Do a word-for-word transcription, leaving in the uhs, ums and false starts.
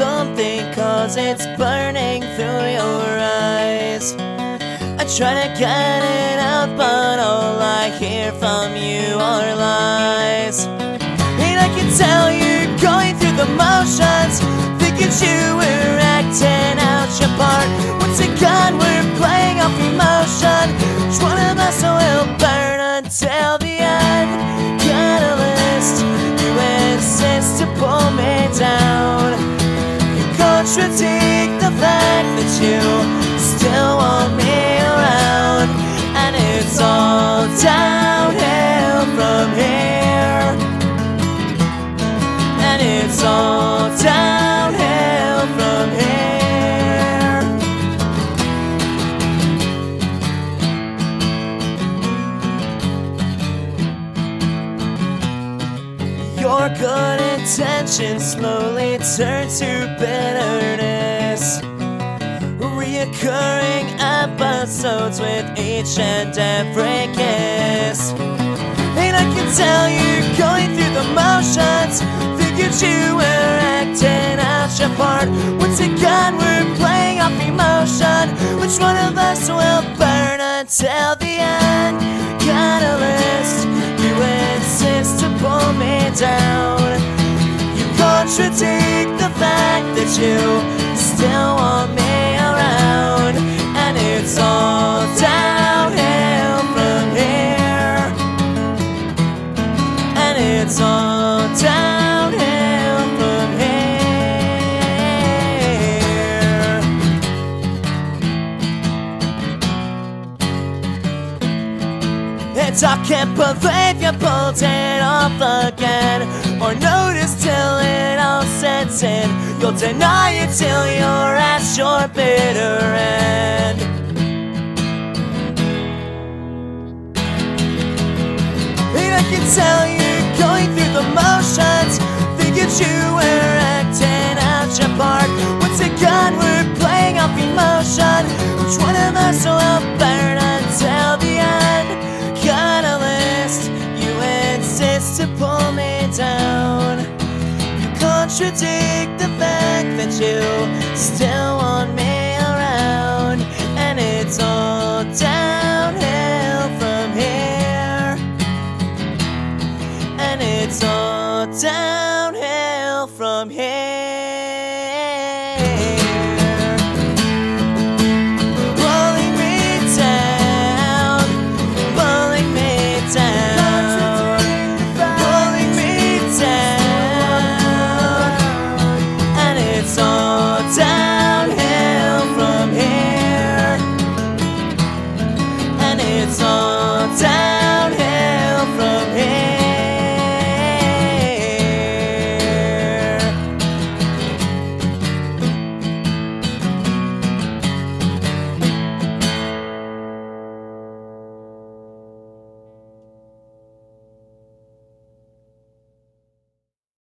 something, cause it's burning through your eyes. I try to get it out, but all I hear from you are lies. And I can tell you're going through the motions, thinking you were acting out your part. Once again we're playing off emotion. Which one of us will burn until the end? Catalyst, you insist to pull me down. You contradict the fact that you still want me around. And it's all downhill from here. And it's all downhill from here. Your good intentions slowly turn to bitterness, reoccurring episodes with each and every kiss. And I can tell you're going through the motions, figured you were acting out your part. Once again we're playing off emotion. Which one of us will burn until the end? Catalyst, you insist to pull me down. You contradict the fact that you still want me around. And it's all downhill from here. And it's all downhill from here. And I can't believe you pulled it off again, or notice till it all sets in. You'll deny it till you're at your bitter end. And I can tell you're going through the motions, thinking you were acting out your part. Once again we're playing off emotion. Which one of us will burn until the end? Catalyst, you insist to pull me down. You contradict the fact that you still want me around. And it's all downhill from here. And it's all downhill from here. Pulling me down, pulling me down, pulling me down. And it's all downhill from here. And it's all